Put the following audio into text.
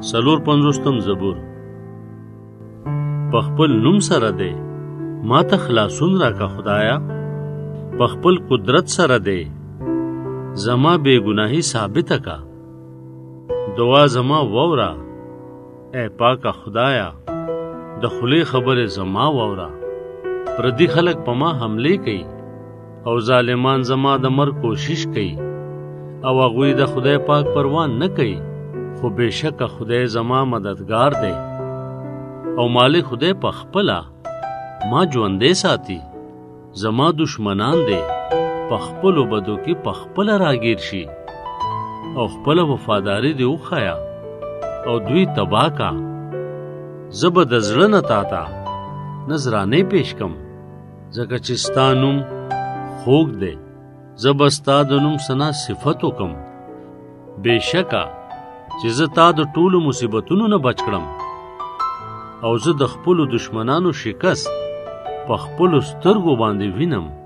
سلور پنځوستم زبور. په خپل نوم سره دی ما ته خلاصون راکا خدایا، په خپل قدرت سره دی زما بے گناهی ثابت کا. دعا زما وورا اے پاکا خدایا، د خلی خبر زما وورا. پردی خلق په ما حمله کوي او ظالمان زما د مر کوشش کوي، او هغوی د خدای پاک پروان نه کوي. خو بېشکه خدای زما مددگار دی او مالک خدای په خپله ما ژوندی ساتي. زما دشمنان دی په خپلو بدو کې په خپله راګیر شي، او خپله وفاداري دی وښیه او دوی تباه کا. زه به د زړه نه تاته نذرانې پیش کم، ځکه چې ستا نوم خوږ دی. زه به ستا د نوم ثنا صفت وکم. بېشکه چې زه تا د ټولو مصیبتونو نه بچ کړم، او زه د خپلو دشمنانو شکست په خپلو سترګو باندې وینم.